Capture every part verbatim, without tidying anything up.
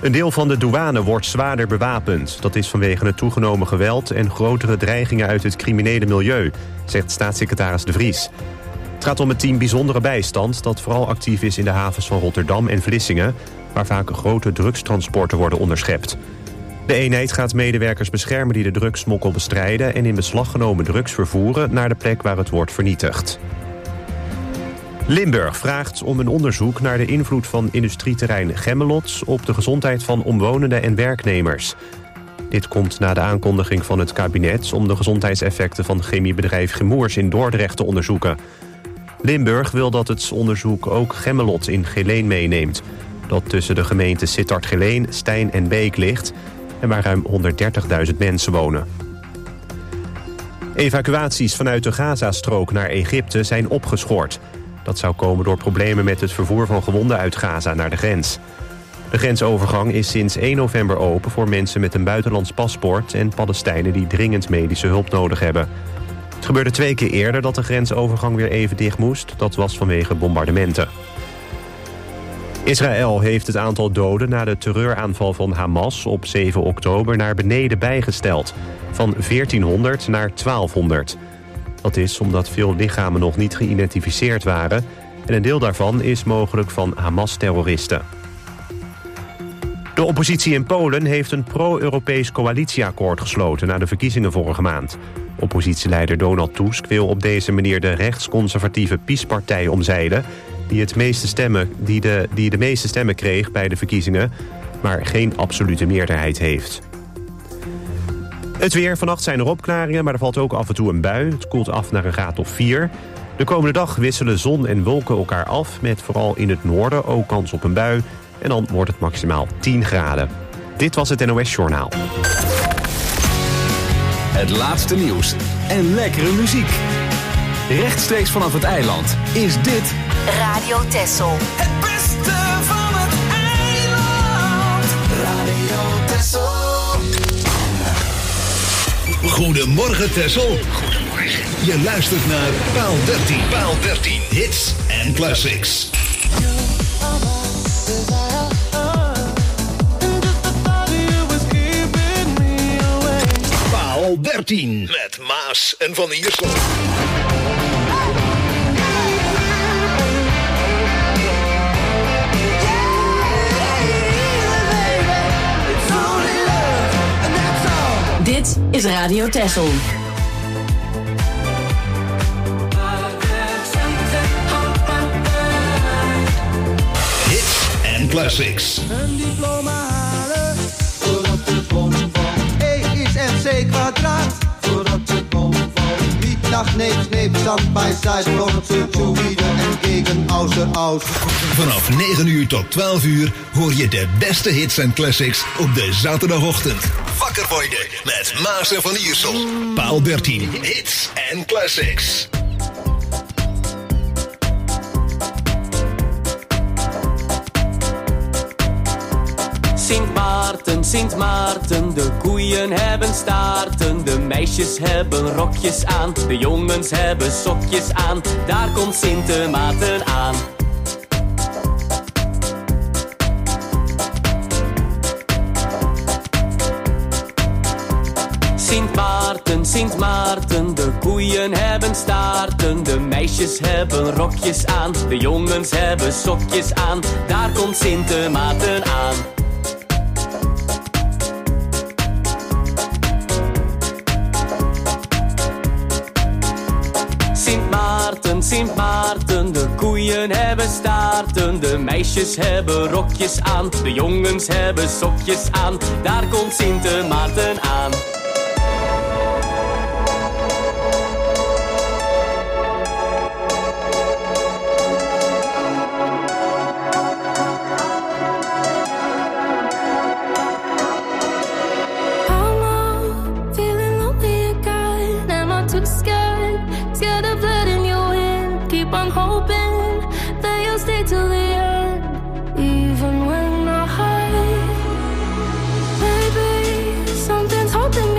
Een deel van de douane wordt zwaarder bewapend. Dat is vanwege het toegenomen geweld en grotere dreigingen uit het criminele milieu, zegt staatssecretaris De Vries. Het gaat om het team Bijzondere Bijstand dat vooral actief is in de havens van Rotterdam en Vlissingen, waar vaak grote drugstransporten worden onderschept. De eenheid gaat medewerkers beschermen die de drugssmokkel bestrijden en in beslag genomen drugs vervoeren naar de plek waar het wordt vernietigd. Limburg vraagt om een onderzoek naar de invloed van industrieterrein Gemmelot op de gezondheid van omwonenden en werknemers. Dit komt na de aankondiging van het kabinet om de gezondheidseffecten van chemiebedrijf Chemours in Dordrecht te onderzoeken. Limburg wil dat het onderzoek ook Gemmelot in Geleen meeneemt, dat tussen de gemeenten Sittard-Geleen, Stein en Beek ligt en waar ruim honderddertigduizend mensen wonen. Evacuaties vanuit de Gazastrook naar Egypte zijn opgeschort. Dat zou komen door problemen met het vervoer van gewonden uit Gaza naar de grens. De grensovergang is sinds één november open voor mensen met een buitenlands paspoort en Palestijnen die dringend medische hulp nodig hebben. Het gebeurde twee keer eerder dat de grensovergang weer even dicht moest. Dat was vanwege bombardementen. Israël heeft het aantal doden na de terreuraanval van Hamas op zeven oktober naar beneden bijgesteld. Van veertienhonderd naar twaalfhonderd. Dat is omdat veel lichamen nog niet geïdentificeerd waren en een deel daarvan is mogelijk van Hamas-terroristen. De oppositie in Polen heeft een pro-Europees coalitieakkoord gesloten na de verkiezingen vorige maand. Oppositieleider Donald Tusk wil op deze manier de rechtsconservatieve PiS-partij omzeilen, die, het meeste stemmen, die, de, die de meeste stemmen kreeg bij de verkiezingen, maar geen absolute meerderheid heeft. Het weer, vannacht zijn er opklaringen, maar er valt ook af en toe een bui. Het koelt af naar een graad of vier. De komende dag wisselen zon en wolken elkaar af, met vooral in het noorden ook kans op een bui. En dan wordt het maximaal tien graden. Dit was het N O S Journaal. Het laatste nieuws en lekkere muziek. Rechtstreeks vanaf het eiland is dit Radio Texel. Het beste van het eiland. Radio Texel. Goedemorgen Texel. Goedemorgen. Je luistert naar Paal dertien. Paal dertien. Hits en classics. Paal dertien. Met Maas en Van Iersel. Dit is Radio Texel. Hits en classics. Een diploma halen voordat de bom valt. E is M C kwadraat voordat de bom valt. Niet nach niks, neemt stand bij side, vloggen ze zuiden en gegen außer aus. Vanaf negen uur tot twaalf uur hoor je de beste hits en classics op de zaterdagochtend. Wakker worden met Maas en Van Iersel. Paal dertien. Hits en classics. Sint Maarten, Sint Maarten, de koeien hebben staarten. De meisjes hebben rokjes aan, de jongens hebben sokjes aan. Daar komt Sint Maarten aan. Sint Maarten, Sint Maarten, de koeien hebben staarten. De meisjes hebben rokjes aan, de jongens hebben sokjes aan. Daar komt Sint Maarten aan. Sint Maarten, Sint Maarten, de koeien hebben staarten. De meisjes hebben rokjes aan, de jongens hebben sokjes aan. Daar komt Sint Maarten aan. Even when I hide, baby, something's holding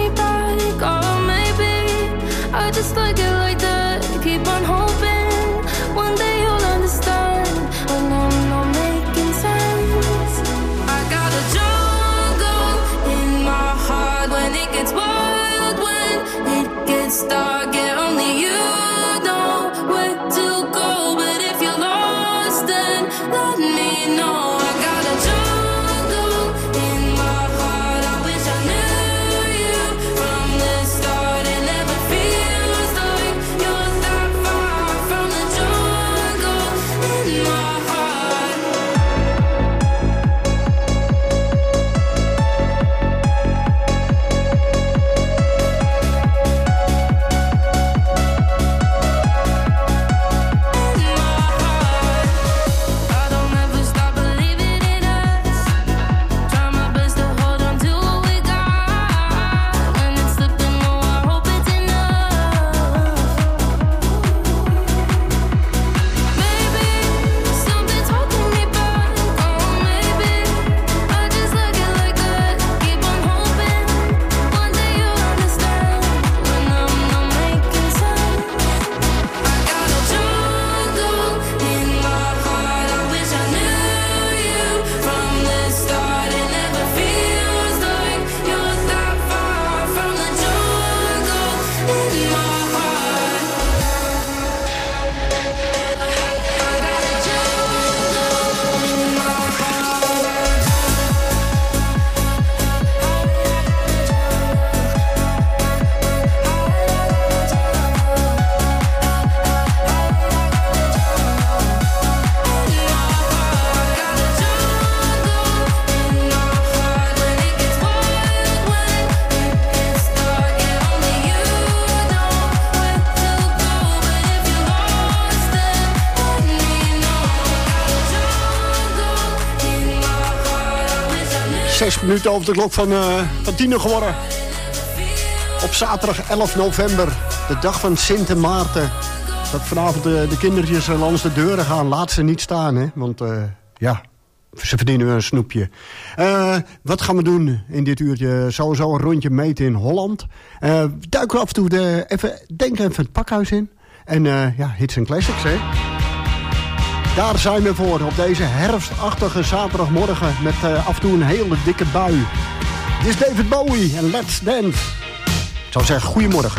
Zes minuten over de klok van, uh, van tien uur geworden. Op zaterdag elf november, de dag van Sint Maarten. Dat vanavond de, de kindertjes langs de deuren gaan. Laat ze niet staan, hè. Want uh, ja, ze verdienen een snoepje. Uh, wat gaan we doen in dit uurtje? Sowieso een rondje meten in Holland. Uh, duiken we af en toe de, even, denk even het pakhuis in. En uh, ja, hits en classics, hè. Daar zijn we voor, op deze herfstachtige zaterdagmorgen... met uh, af en toe een hele dikke bui. Dit is David Bowie en Let's Dance. Ik zou zeggen, goedemorgen.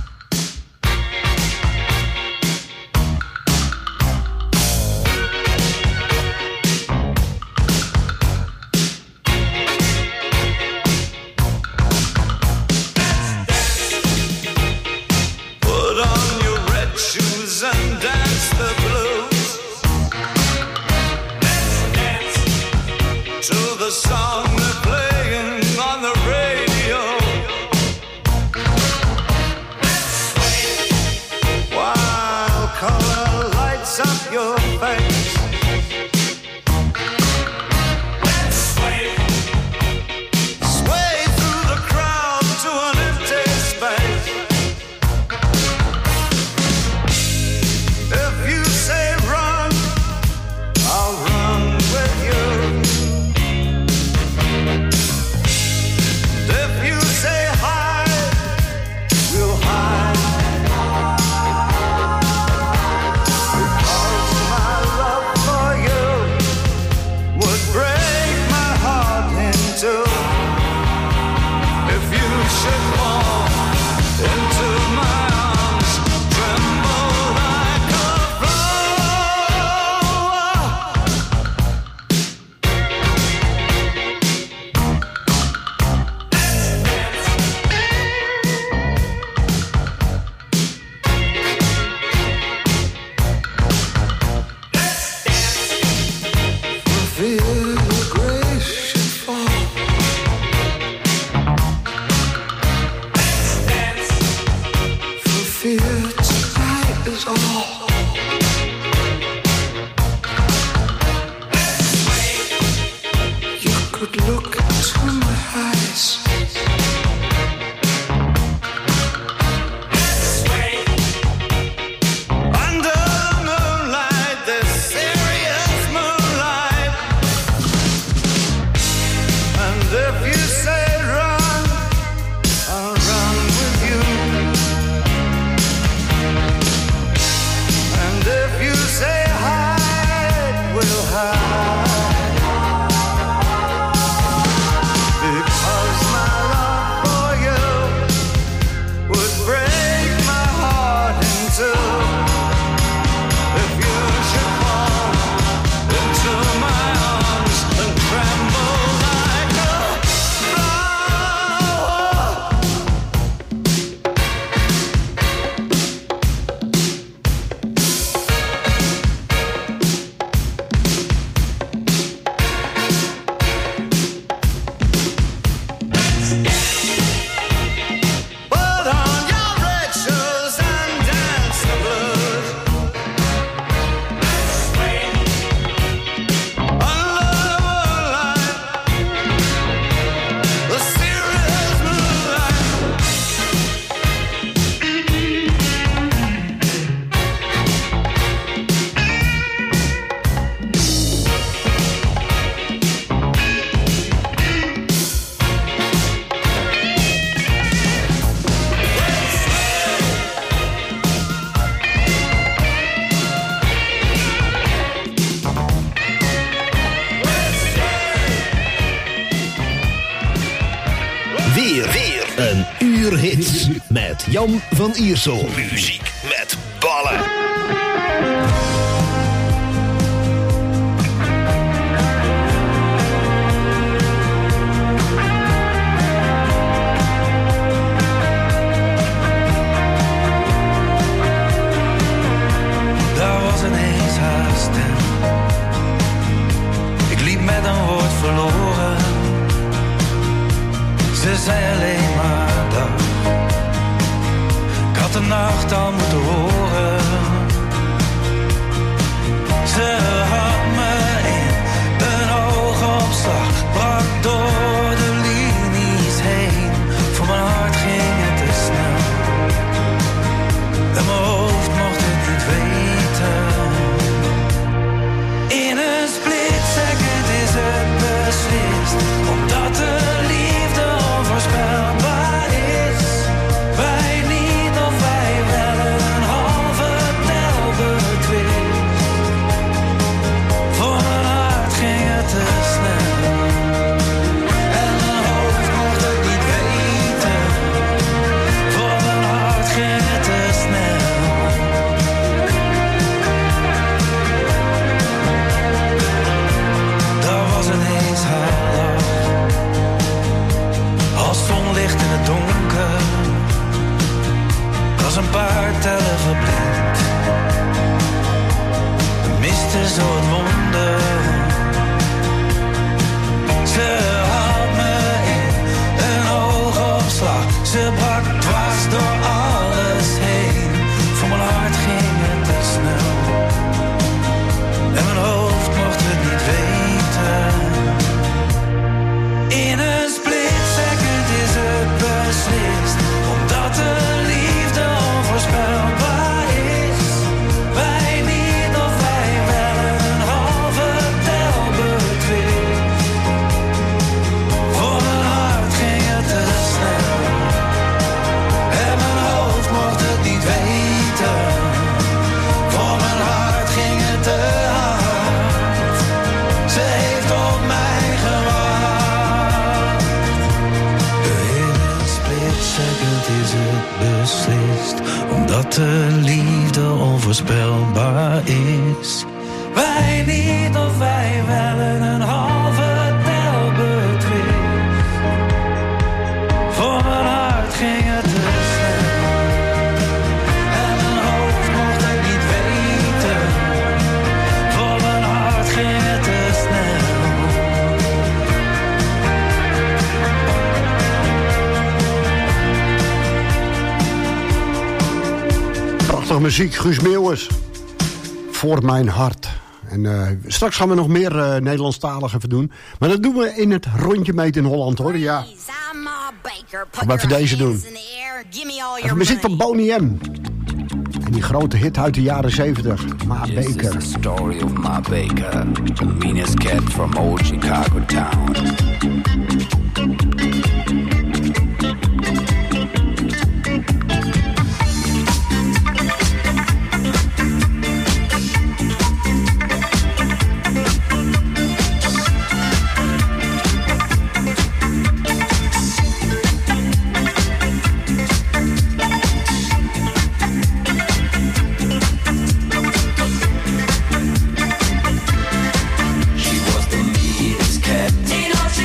Hits met Jan van Iersel. Muziek met ballen. Daar was ineens haar stem. Ik liep met een woord verloren. Ze zei alleen maar dag. Ik had de nacht al moeten horen. Ze had me in een oogopslag, brak door. Ze brak dwars door alles heen. Voor mijn hart ging het te snel. En mijn hoofd mocht het niet weten. In een split second is het beslist. Omdat de liefde onvoorspelbaar is. Wij niet of wij wel een halve tel betwist. Voor mijn hart ging het te snel. En mijn hoofd mocht het niet weten. Voor mijn hart ging het te hard. Ze heeft op mij gewacht. In een split second is het beslist. Omdat de liefde onvoorspelbaar is. Wij niet of wij wel een halve tel betwist. Voor mijn hart ging het te snel. En mijn hoofd mocht het niet weten. Voor mijn hart ging het te snel. Prachtige muziek, Guus Meeuwis. Voor mijn hart. En uh, straks gaan we nog meer uh, Nederlandstalig even doen. Maar dat doen we in het rondje meet in Holland, hoor. Ja. Gaan we even deze doen. Even muziek van Boney M. En die grote hit uit de jaren zeventig. Ma Baker. This is the story of Ma Baker, the meanest cat from old Chicago town. She was the meanest cat in all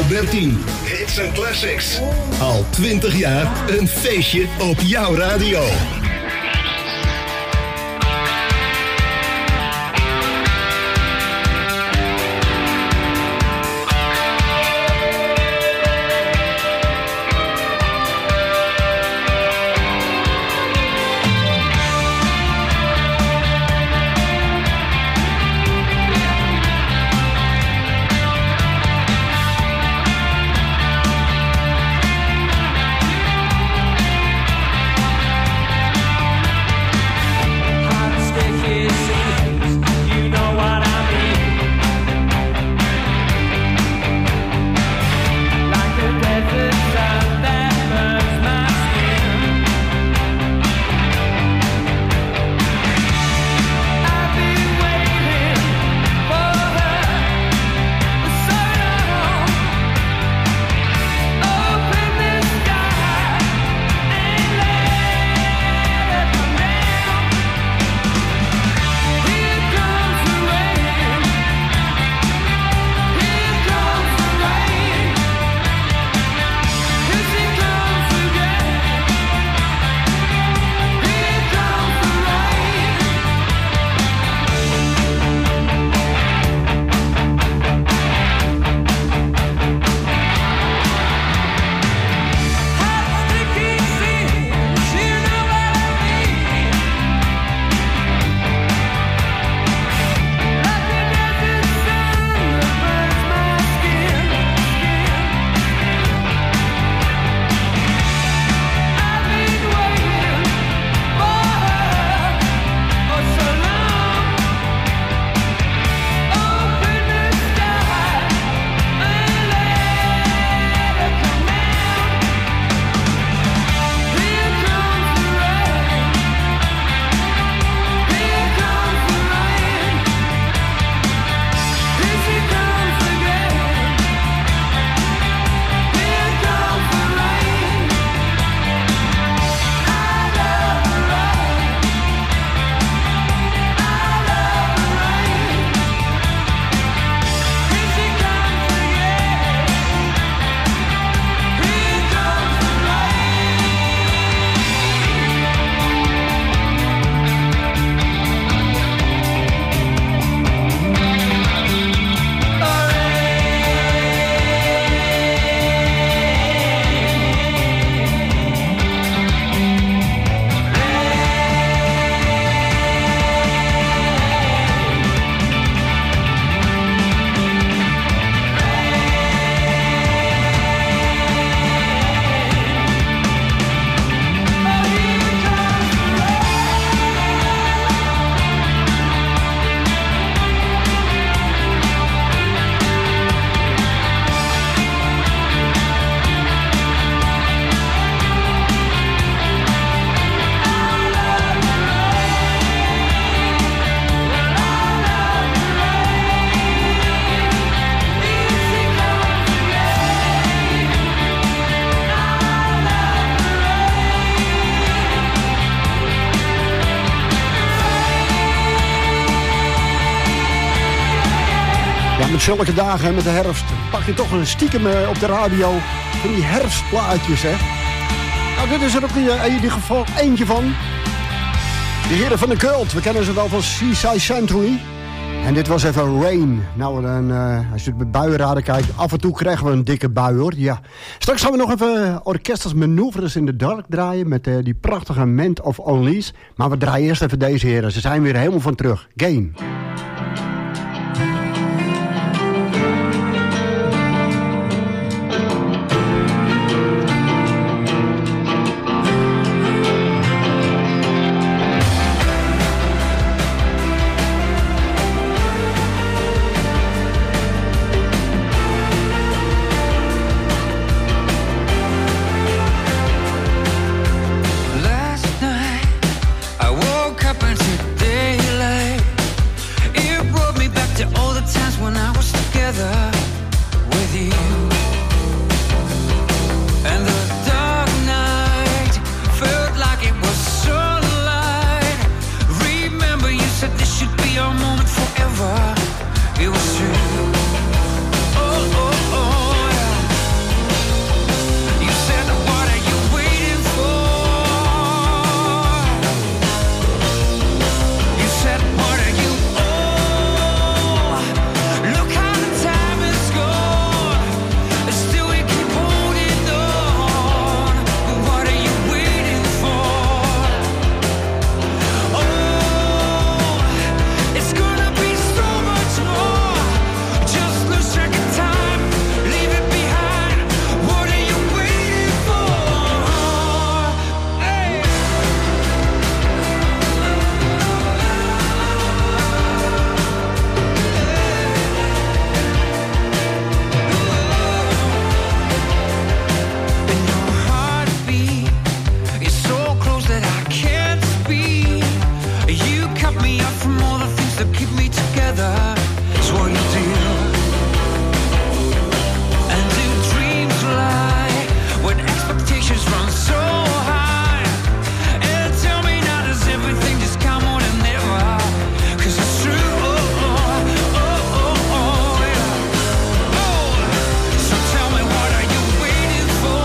Paal dertien. Hits en classics. Al twintig jaar een feestje op jouw radio. Met zulke dagen, met de herfst, pak je toch een stiekem op de radio van die herfstplaatjes, hè. Nou, dit is er ook in ieder geval eentje van. De heren van de Cult, we kennen ze wel van Seaside Century. En dit was even Rain. Nou, dan, uh, als je het met buienraden kijkt, af en toe krijgen we een dikke bui, hoor. Ja. Straks gaan we nog even Orchestras Manoeuvres in the Dark draaien met uh, die prachtige Ment of Unleashed. Maar we draaien eerst even deze heren. Ze zijn weer helemaal van terug. Gain. It was true. Oh, oh, oh, yeah. me up from all the things that keep me together. It's what you do. And do dreams lie when expectations run so high? And tell me now, does everything just come on and never? 'Cause it's true. Oh, oh, oh, oh, oh, yeah. Oh, so tell me, what are you waiting for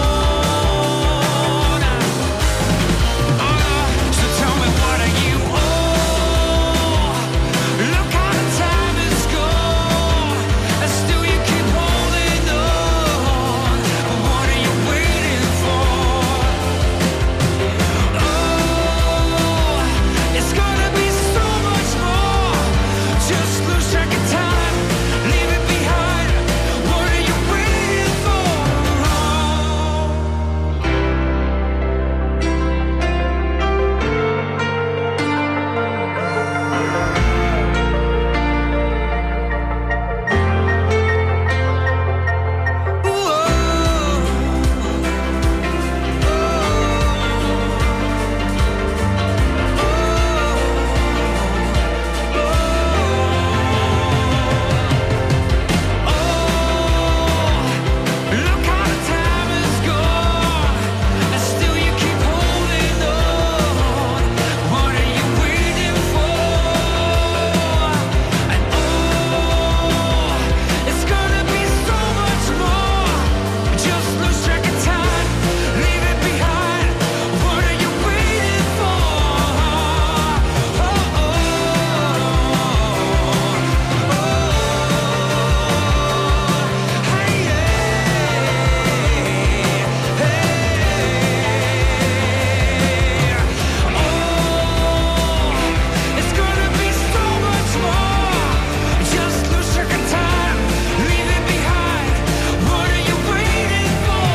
now? Oh, so tell me, what are you? Oh, look how the time has gone, and still you keep holding on. But what are you waiting for? Oh, it's gonna be so much more. Just lose track of time, leave it behind. What are you waiting for? Look how the time has gone, and still you keep holding on. What are you waiting for? And oh, it's gonna be so much more. Just lose track of time, leave it behind. What are you waiting for? Oh, oh, oh, hey, hey, oh, it's gonna be so much more. Just lose track of time, leave it behind. What are you waiting for?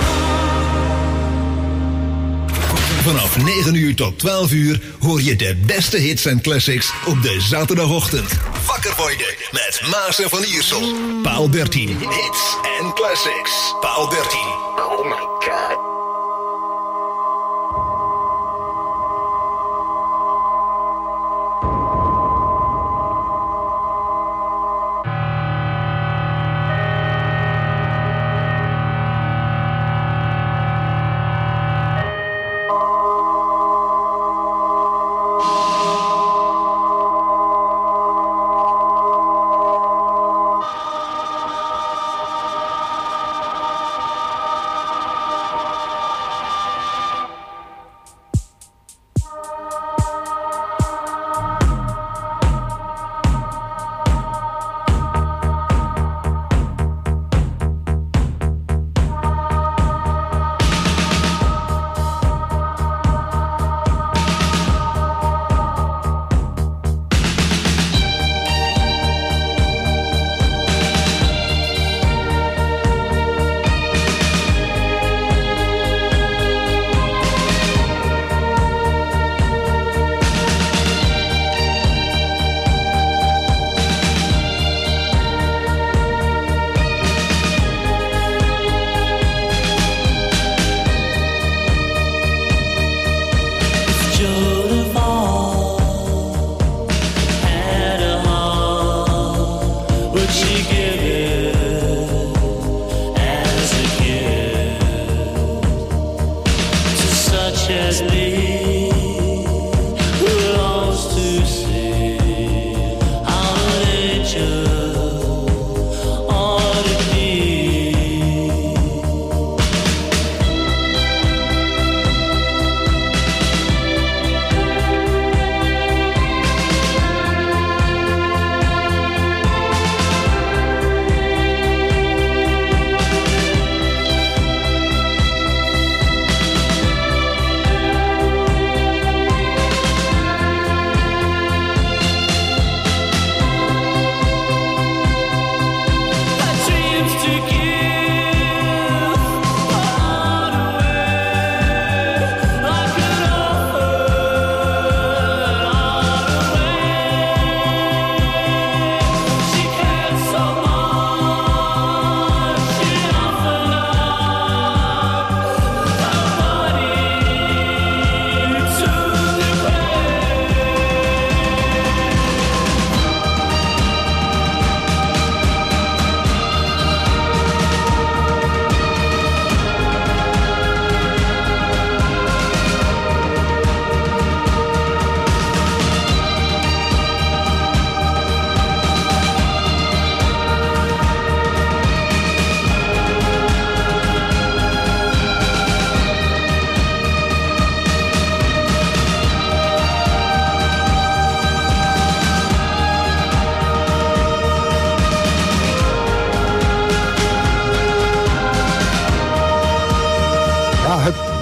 Vanaf negen uur tot twaalf uur hoor je de beste hits en classics op de zaterdagochtend. Wakker worden met Maas en Van Iersel. Paal dertien, hits en classics. Paal dertien. Oh my god.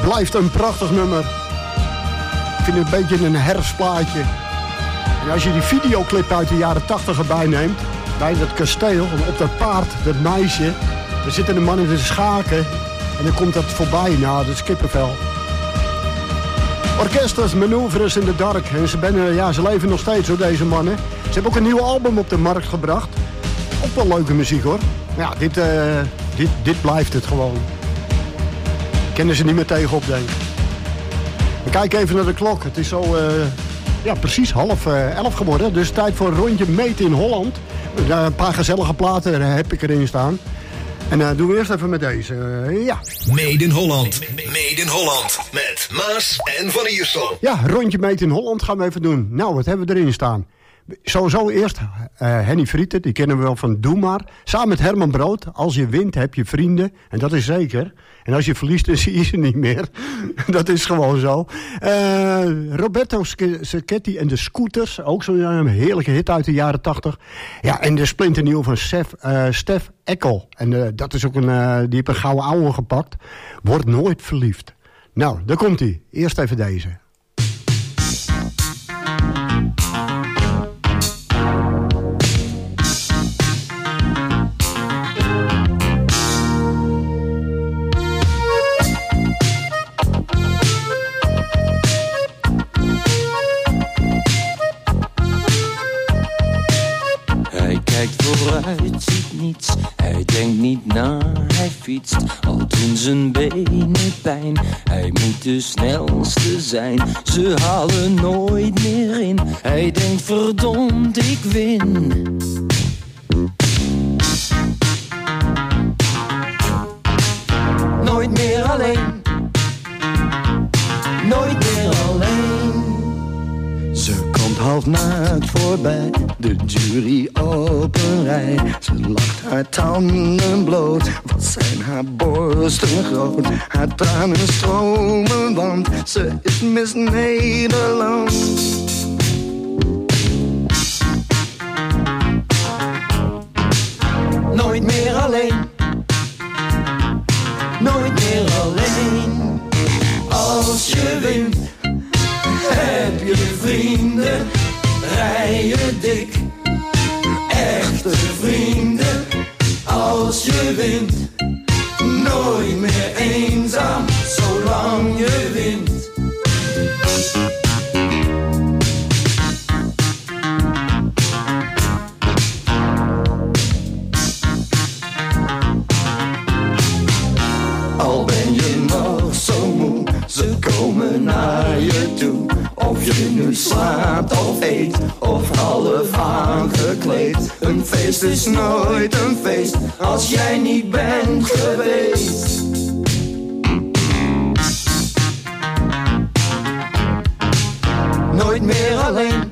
blijft een prachtig nummer. Ik vind het een beetje een herfstplaatje. En als je die videoclip uit de jaren tachtig erbij neemt, bij dat kasteel, op dat paard, dat meisje, daar zitten de mannen te schaken en dan komt dat voorbij. Nou, dat is kippenvel. Orkesters, Manoeuvres in the Dark. En ze, ben, ja, ze leven nog steeds, hoor, deze mannen. Ze hebben ook een nieuw album op de markt gebracht. Ook wel leuke muziek, hoor. Ja, dit, uh, dit, dit blijft het gewoon. Kennen ze niet meer tegenop, denk ik. We kijken even naar de klok. Het is zo uh, ja, precies half uh, elf geworden. Dus tijd voor een rondje meten in Holland. Uh, een paar gezellige platen heb ik erin staan. En uh, doen we eerst even met deze. Uh, ja. Made in Holland. Made in Holland. Met Maas en Van Iersel. Ja, rondje meten in Holland gaan we even doen. Nou, wat hebben we erin staan? Sowieso eerst uh, Henny Vrieten, die kennen we wel van Doe Maar. Samen met Herman Brood. Als je wint heb je vrienden. En dat is zeker. En als je verliest, dan zie je ze niet meer. Dat is gewoon zo. Uh, Roberto Sacchetti en de Scooters. Ook zo'n heerlijke hit uit de jaren tachtig. Ja, en de splinternieuw van Stef, uh, Stef Eckel. En uh, dat is ook een, uh, die heeft een gouden ouwe gepakt. Word nooit verliefd. Nou, daar komt hij. Eerst even deze. Hij kijkt vooruit, ziet niets. Hij denkt niet na, hij fietst. Al doen zijn benen pijn. Hij moet de snelste zijn. Ze halen nooit meer in. Hij denkt verdomd, ik win. Nooit meer alleen. Nooit meer alleen. Ze komt half naakt voorbij, de jury op een rij. Ze lacht haar tanden bloot, wat zijn haar borsten groot. Haar tranen stromen, want ze is Miss Nederland. Nooit meer alleen. Nooit meer alleen. Als je wint, heb je vrienden, rij je dik. Echte vrienden, als je wint. Nooit meer eenzaam, zolang je wint. Al ben je nog zo moe, ze komen naar je toe. Of je nu slaapt of eet, of half aangekleed. Een feest is nooit een feest, als jij niet bent geweest. Nooit meer alleen.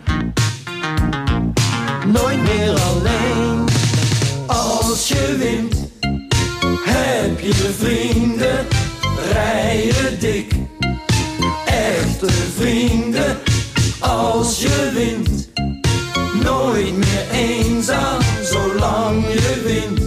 Nooit meer alleen. Als je wint, heb je vrienden, rij je dik. Echte vrienden, als je wint. Nooit meer eenzaam, zolang je wint.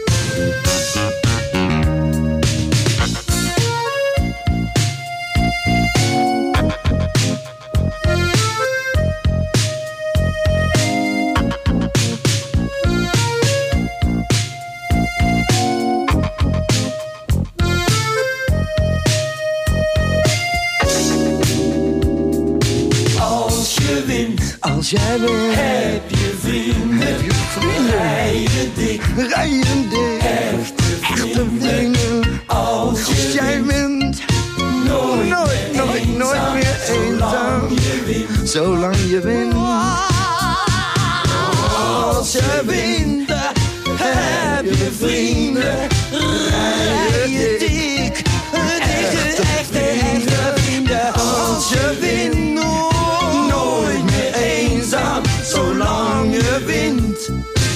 Als jij wint, heb je vrienden, heb je vrienden. Rij je dik, rij je dik. Echte vrienden, echte vrienden. Als, als je jij wint, nooit, nooit, nooit, eenzaam, nooit meer eenzaam. Zolang je wint, zolang je wint. Als je wint, heb je vrienden, rij je dik. Echte, echte, echte vrienden. Als je wint, zolang je wint.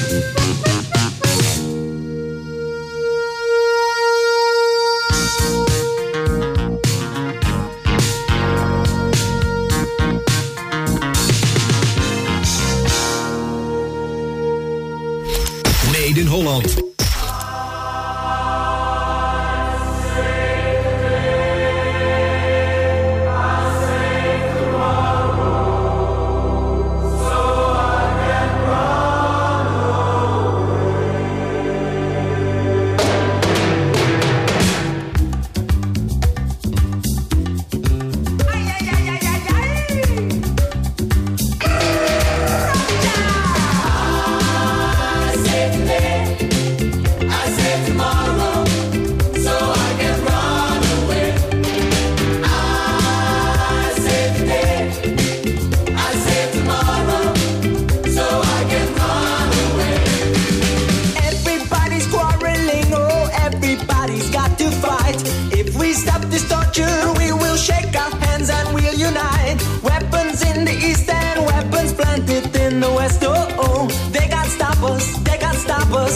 Made in Holland.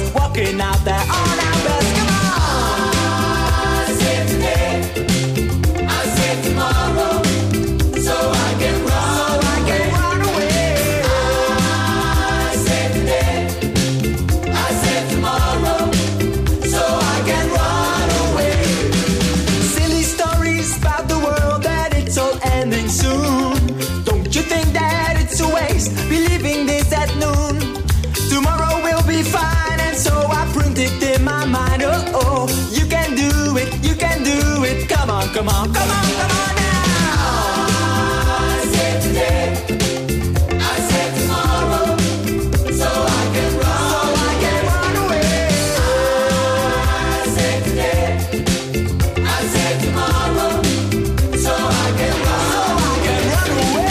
walking out there on our best. Come on. I save today, I save tomorrow, so I can run, so I can run away. I save today, I save tomorrow, so I can run away. Silly stories about the world that it's all ending soon. Don't you think that it's a waste believing this at noon? Tomorrow will be fine, and so I print it in my mind. Oh, oh, you can do it, you can do it. Come on, come on, come on, come on now. I save today, I save tomorrow, so I can run, so I can run away. I save today, I save tomorrow, so I can run, so I can run away.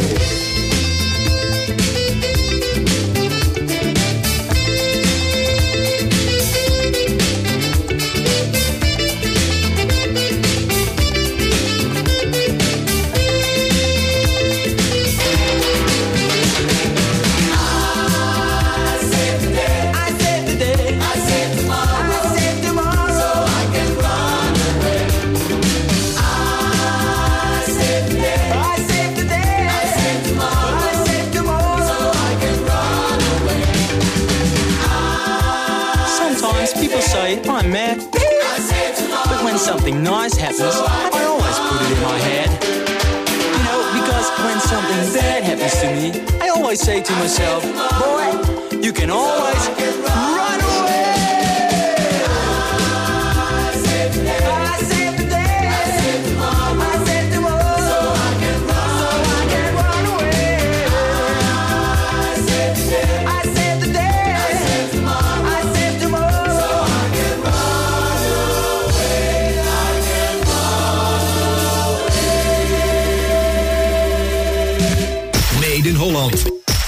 I'm mad, but when something nice happens, I always put it in my head. You know, because when something bad happens to me, I always say to myself, boy, you can always run away. I save the day, I save the day, I save tomorrow, I save tomorrow, so I can run, so I can run away. I save the day, I save the day, I save tomorrow, I save tomorrow, so I can run away, I can run away. Made in Holland.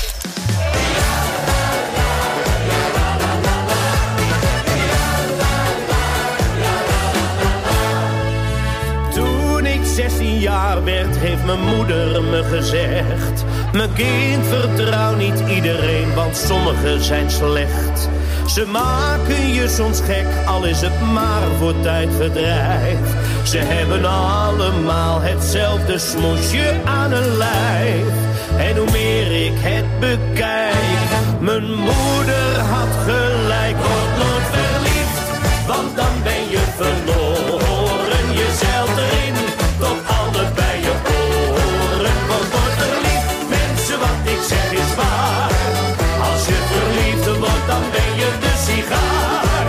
zestien jaar werd, heeft mijn moeder me gezegd: mijn kind, vertrouw niet iedereen, want sommigen zijn slecht. Ze maken je soms gek, al is het maar voor tijdverdrijf. Ze hebben allemaal hetzelfde smoesje aan hun lijf. En hoe meer ik het bekijk, mijn moeder had gelijk. Word nooit verliefd, want dan ben je verloren. Je zeilt erin tot allebei je oren. Word nooit verliefd, mensen, wat ik zeg is waar. Als je verliefd wordt, dan ben je de sigaar.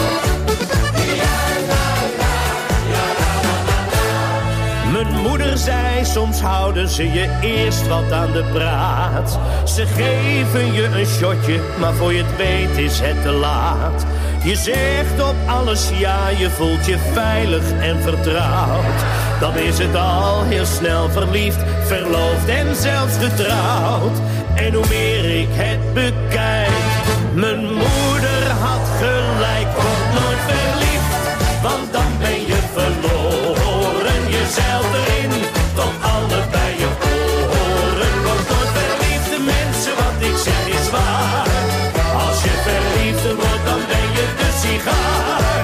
Mijn moeder zei, soms houden ze je eerst wat aan de praat. Ze geven je een shotje, maar voor je het weet is het te laat. Je zegt op alles ja, je voelt je veilig en vertrouwd. Dan is het al heel snel verliefd, verloofd en zelfs getrouwd. En hoe meer ik het bekijk, mijn moeder had gelijk. Word nooit verliefd, want dan ben je verloren. Je zeilt erin tot allebei je oren. Word nooit verliefd, de mensen, wat ik zeg is waar. Als je verliefd wordt, dan ben je de sigaar.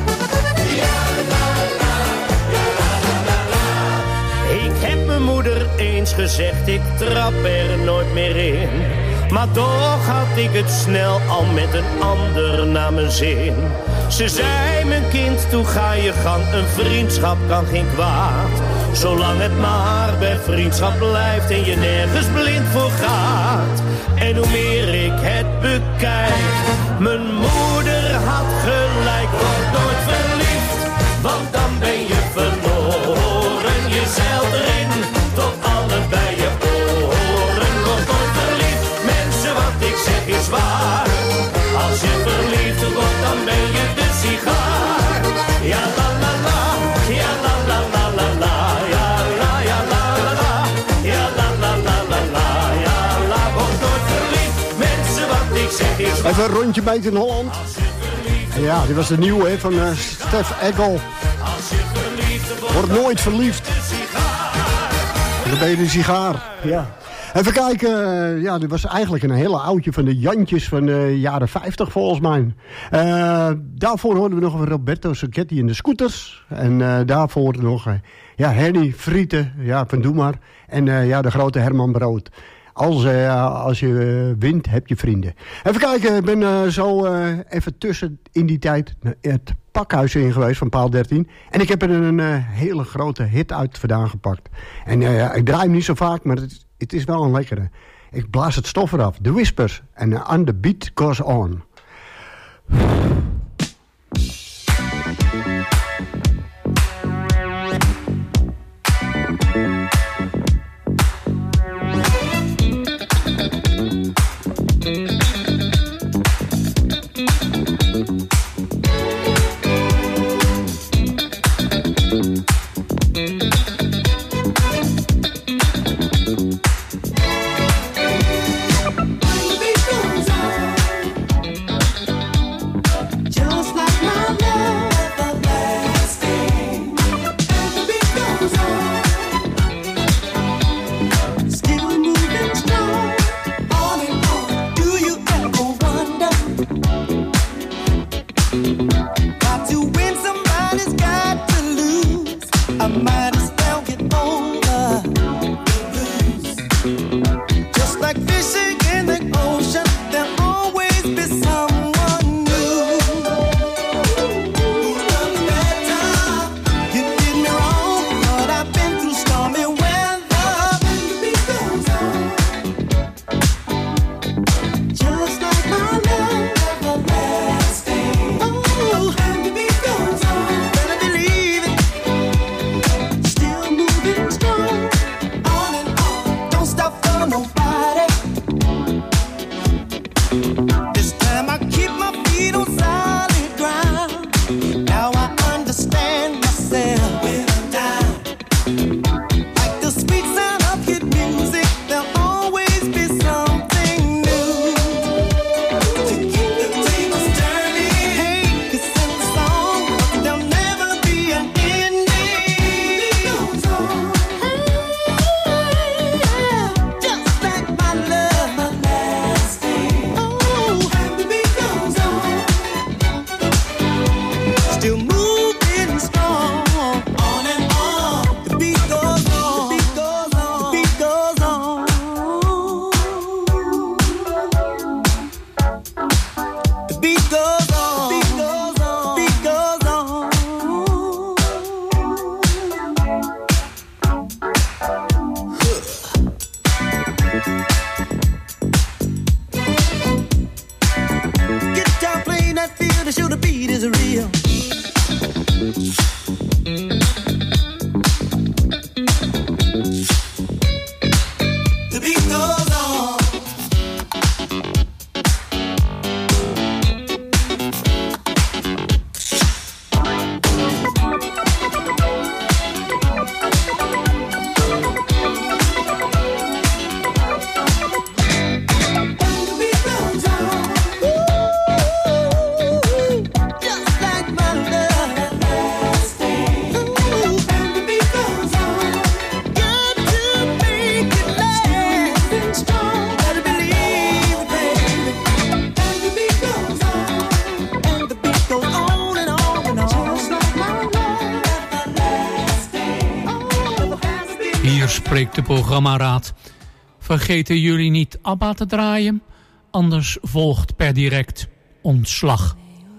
Ik heb mijn moeder eens gezegd, ik trap er nooit meer in. Maar toch had ik het snel al met een ander naar mijn zin. Ze zei, mijn kind, toe ga je gang, een vriendschap kan geen kwaad. Zolang het maar bij vriendschap blijft en je nergens blind voor gaat. En hoe meer ik het bekijk, mijn moeder had gelijk. Word nooit verliefd, want dan ben je verloren. Je zeilt erin tot allebei je oren. Word nooit verliefd, mensen, wat ik zeg is waar. Als je verliefd wordt, dan ben je de sigaar. Ja la la la, ja la la la la la, ja la ja la la la, ja la la la la la, ja la. Word nooit verliefd, mensen, wat ik zeg is waar. Even een rondje bijt in Holland. Ja, dit was de nieuwe hè, van uh, Stef Eggel. Word nooit verliefd. Dan ben je de sigaar. Ja. Even kijken, uh, ja, dit was eigenlijk een hele oudje van de Jantjes van de jaren vijftig volgens mij. Uh, daarvoor hoorden we nog Roberto Sacchetti in de Scooters. En uh, daarvoor nog uh, ja, Henny Frieten, ja, van Doe maar. En uh, ja, de grote Herman Brood. Als, uh, als je uh, wint, heb je vrienden. Even kijken, ik ben uh, zo uh, even tussen in die tijd het pakhuis in geweest van Paal dertien. En ik heb er een uh, hele grote hit uit vandaan gepakt. En uh, ik draai hem niet zo vaak, maar het, het is wel een lekkere. Ik blaas het stof eraf. The Whispers en uh, On The Beat Goes On. Spreekt de programmaraad. Vergeten jullie niet ABBA te draaien? Anders volgt per direct ontslag.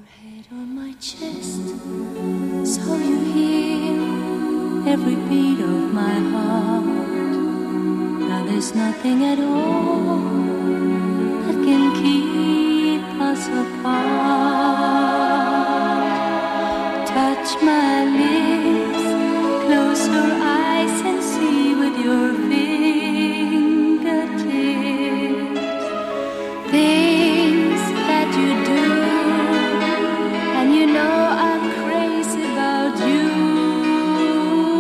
So you hear every beat of my heart. Now there's nothing at all that can keep us apart. Touch my lips, close your eyes and see with your fingertips things that you do, and you know I'm crazy about you.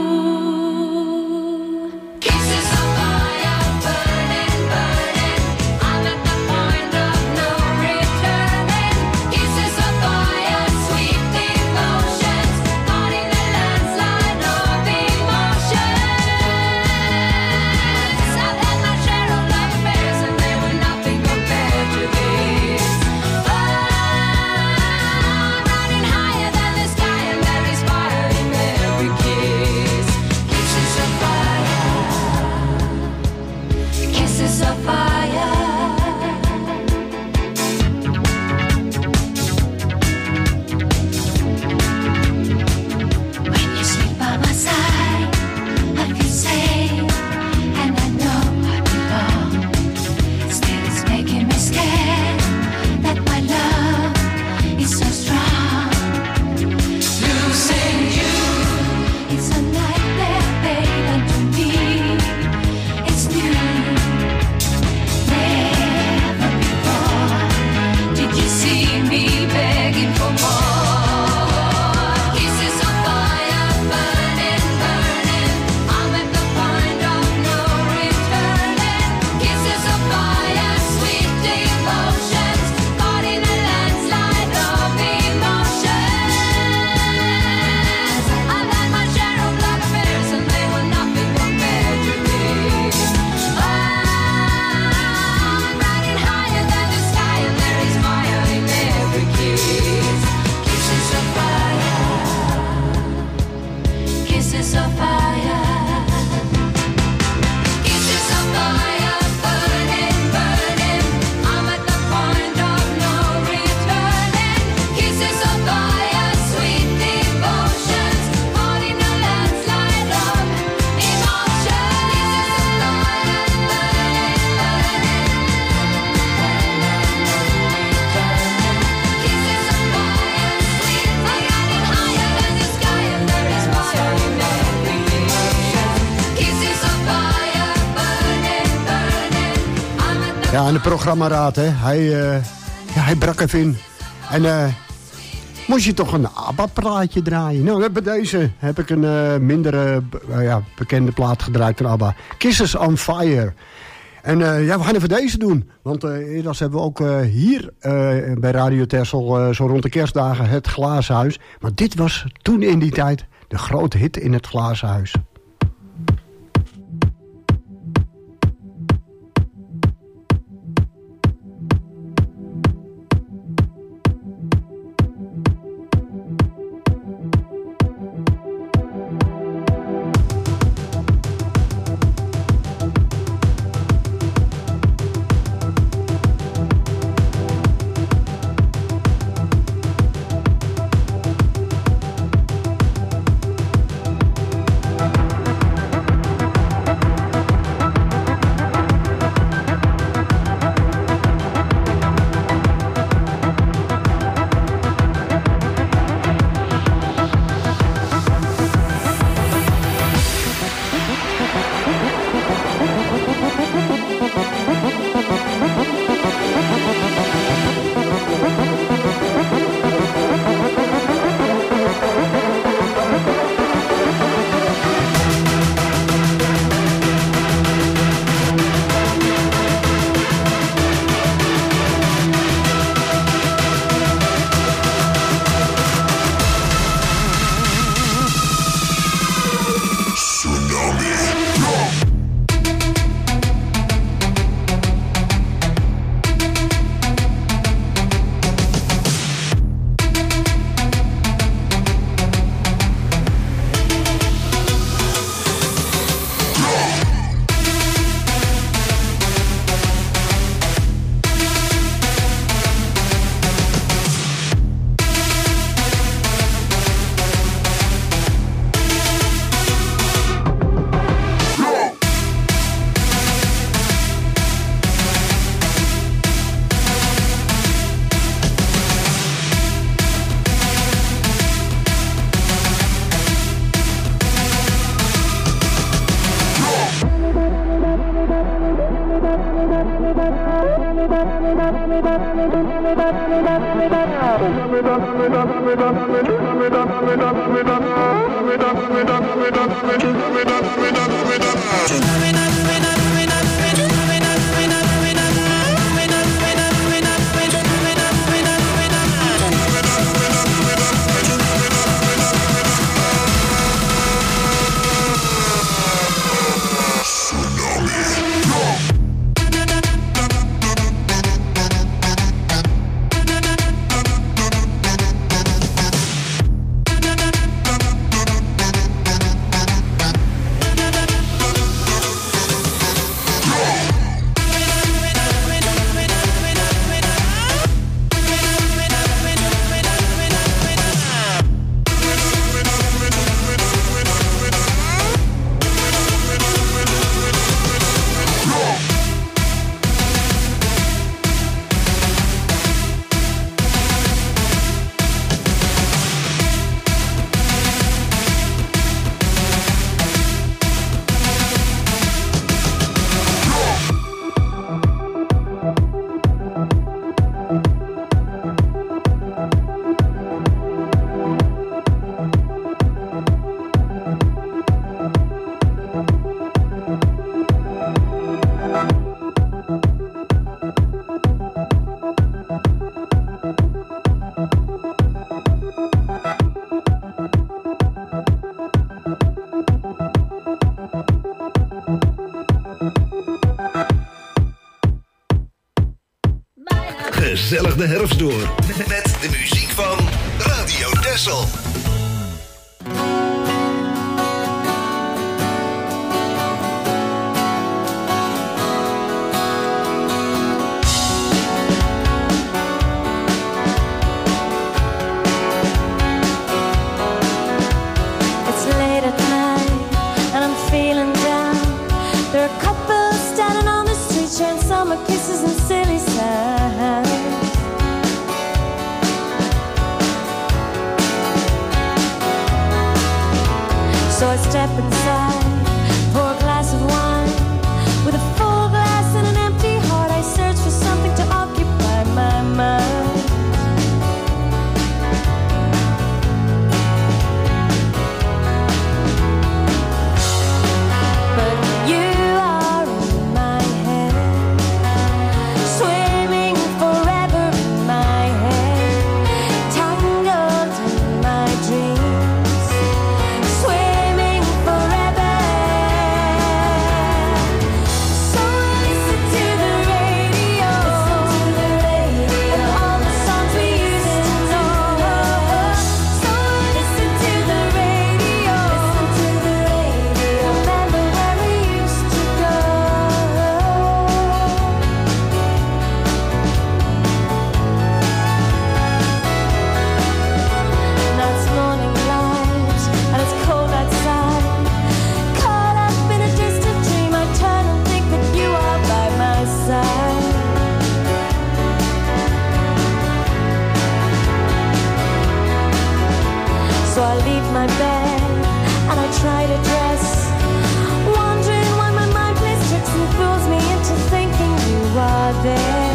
Kisses of fire, burning, burning, Ja, en de programmaraad, hè. Hij, uh, ja, hij brak even in. En uh, moest je toch een ABBA-plaatje draaien? Nou, bij deze heb ik een uh, minder uh, ja, bekende plaat gedraaid van ABBA. Kisses on Fire. En uh, ja, we gaan even deze doen. Want uh, eerder hebben we ook uh, hier uh, bij Radio Texel uh, zo rond de kerstdagen het Glazen Huis. Maar dit was toen in die tijd de grote hit in het Glazen Huis. Gezellig de herfst door met de muziek van Radio Texel. It's late at night and I'm feeling down. There are couples standing on the street sharing summer kisses and silly sounds. I leave my bed and I try to dress, wondering why my mind plays tricks and fools me into thinking you are there.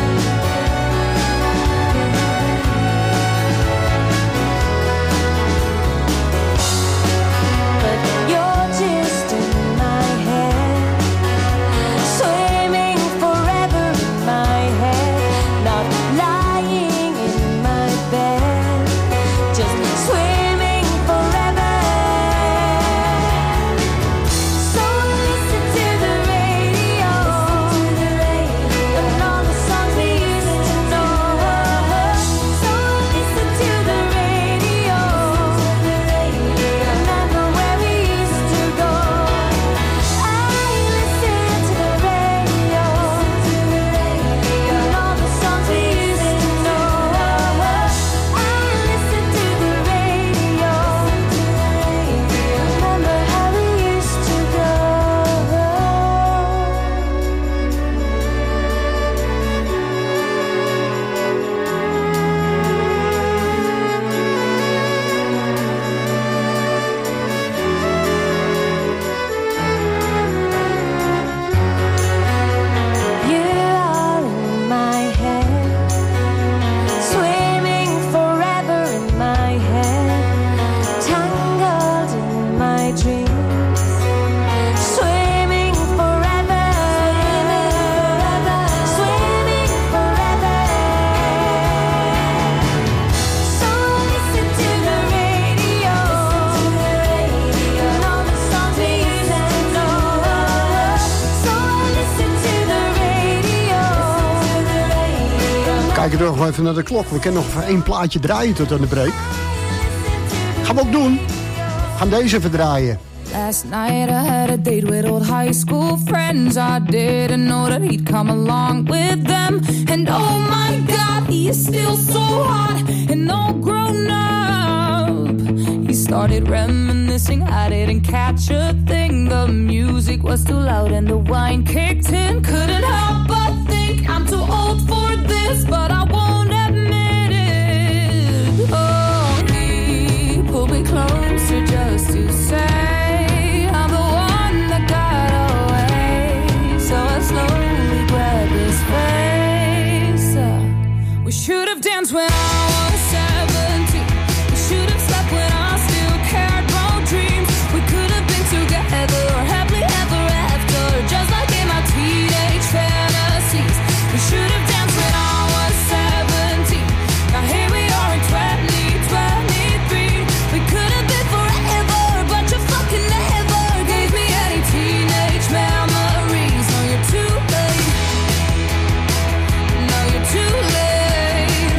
Kijken we nog even naar de klok. We kunnen nog één plaatje draaien tot aan de break. Gaan we ook doen. We gaan deze even draaien. Last night I had a date with old high school friends. I didn't know that he'd come along with them. And oh my God, he is still so hot and all grown up. He started reminiscing, I didn't catch a thing. The music was too loud and the wine kicked in. Couldn't help but think I'm too old for this, but I won't admit it. Oh, he pulled me closer just to say I'm the one that got away. So I slowly grabbed his face. Uh, we should have danced when I was seventeen. We should have slept when I still cared about dreams. We could have been together happily ever after, just like in my teenage fantasies. We should have danced when I was seventeen. Now here we are in twenty twenty-three. We could have been forever, but you fucking never gave me any teenage memories. No, you're too late. No, you're too late.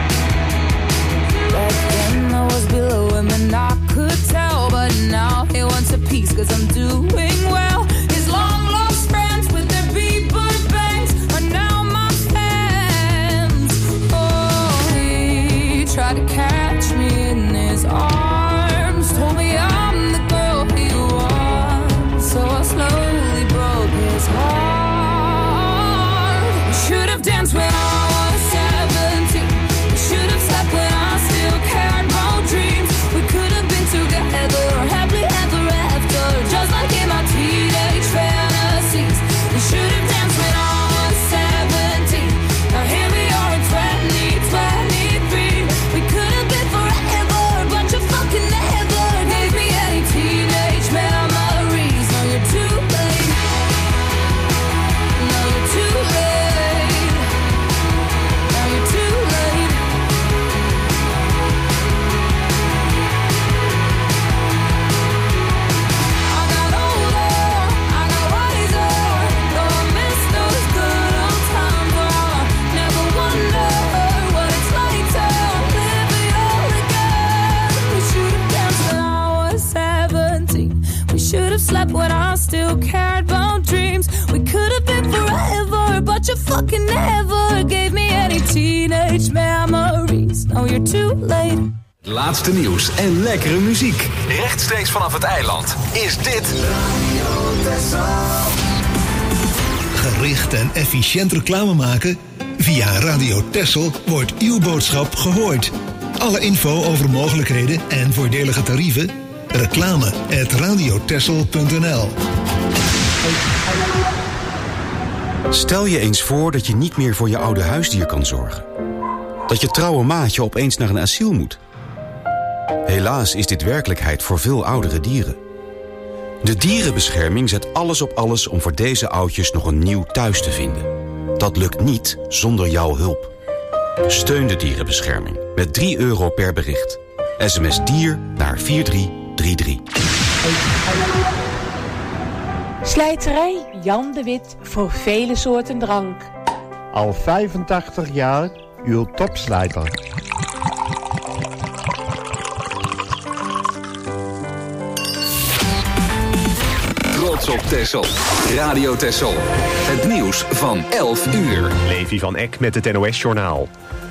Back then I was below him and I could tell, but now he wants a piece 'cause I'm doing well. His long lost friends with their beeper bangs are now my fans. Oh, he tried to catch me in his arms, told me I'm the girl he wants, so I slowly broke his heart. We should have danced when I was seventeen. We should have slept when I still cared about dreams. We could have been together happily ever after, just like in my teenage fantasies. We should have danced when I was seventeen. Now here we are in twenty twenty-three. We could have been forever, but you fucking never gave me any teenage memories. No, you're too late. No, you're too late. Now you're too late. I got older, I got wiser. Though I miss those good old times, I never wonder what it's like to live it all again. We should have danced when I was seventeen. We should have slept when I still cared about dreams. We could have been forever, but you fucking never gave me any teenage memories. Now you're too late. Laatste nieuws en lekkere muziek. Rechtstreeks vanaf het eiland is dit Gericht en efficiënt reclame maken? Via Radio Texel wordt uw boodschap gehoord. Alle info over mogelijkheden en voordelige tarieven? Reclame at radiotessel punt n l. Stel je eens voor dat je niet meer voor je oude huisdier kan zorgen. Dat je trouwe maatje opeens naar een asiel moet. Helaas is dit werkelijkheid voor veel oudere dieren. De dierenbescherming zet alles op alles om voor deze oudjes nog een nieuw thuis te vinden. Dat lukt niet zonder jouw hulp. Steun de dierenbescherming met drie euro per bericht. S M S dier naar vier drie drie drie. Slijterij Jan de Wit voor vele soorten drank. Al vijfentachtig jaar uw topslijter. Trots op Texel. Radio Texel. Het nieuws van elf uur. Levi van Eck met het N O S-journaal.